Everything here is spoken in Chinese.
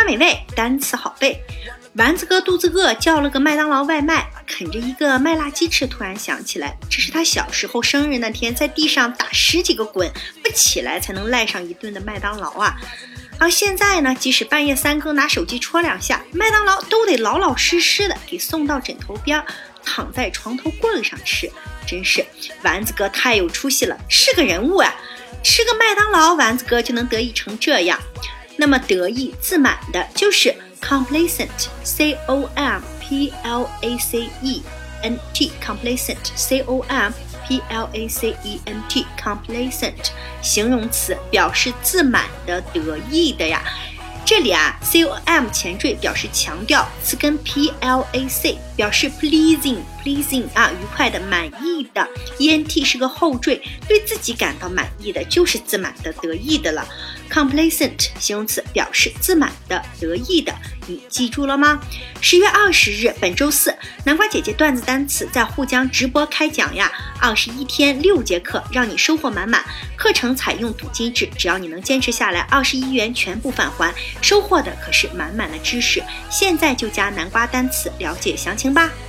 美味，单词好背。丸子哥肚子饿，叫了个麦当劳外卖，啃着一个麦辣鸡翅，突然想起来，这是他小时候生日那天在地上打10几个滚不起来才能赖上一顿的麦当劳啊。而现在呢，即使半夜3更拿手机戳2下，麦当劳都得老老实实的给送到枕头边，躺在床头柜上吃。真是丸子哥太有出息了，是个人物啊！吃个麦当劳，丸子哥就能得意成这样。那么得意自满的就是 complacent， C-O-M-P-L-A-C-E-N-T complacent C-O-M-P-L-A-C-E-N-T complacent 形容词，表示自满的、得意的呀。这里啊 com 前缀表示强调，词根 plac 表示 pleasing 啊，愉快的、满意的。ent 是个后缀，对自己感到满意的就是自满的、得意的了。complacent 形容词，表示自满的、得意的。你记住了吗？10月20日，本周四，南瓜姐姐段子单词在沪江直播开讲呀，21天6节课，让你收获满满。课程采用赌金制，只要你能坚持下来，21元全部返还，收获的可是满满的知识。现在就加南瓜单词了解详情吧。